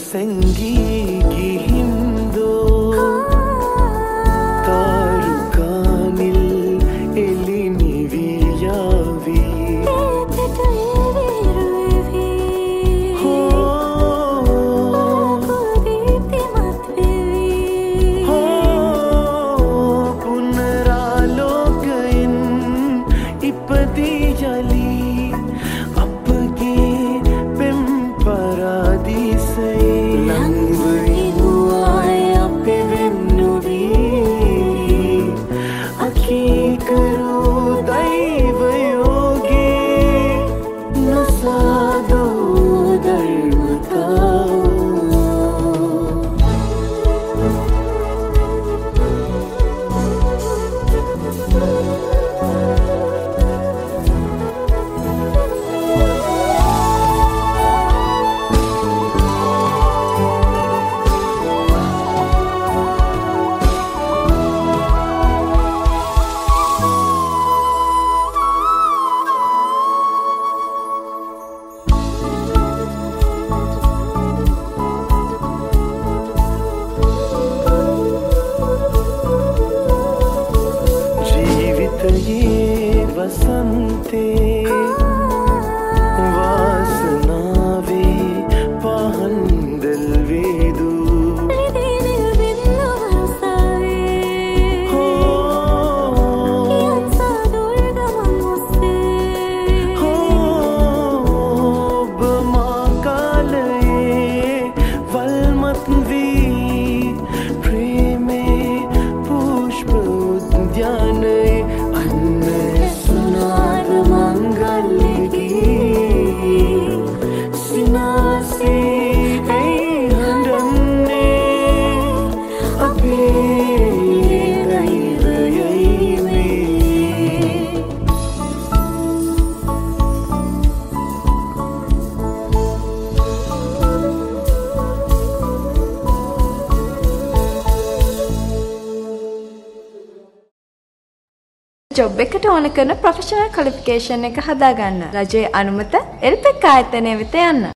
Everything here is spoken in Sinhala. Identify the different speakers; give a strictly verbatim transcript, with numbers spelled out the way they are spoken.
Speaker 1: නොසැඟී ගිහින්දෝ තාරුකානිල් එලි නිවී යාවී පුනරාලෝකයෙන් ඉපදී යලී අපගේ පෙම් පරාදීසයේ ලංවයිනු ආය අපෙ වෙන්නොවී අකීකරු දෛවයෝගේ නොසාදෝ ධර්මතාවෝ ජීවිතයේ වසන්තේ වාසනාවේ පහන්දල් වේදු ඔබ මා කාලයේ වල්මත් වී ප්‍රේමේ පුෂ්ප උද්‍යානයේ අන්න සුනාර මංගල්‍යගී සිනාසේ ඇයි හඬන්නේ අපේ දෛවයයි මේ
Speaker 2: ජොබ් එකට ඕන කරන ප්‍රොෆෙෂනල් ක්වොලිෆිකේෂන් එක හදාගන්න. රජයේ අනුමත එල්පෙක් ආයතනය වෙත යන්න.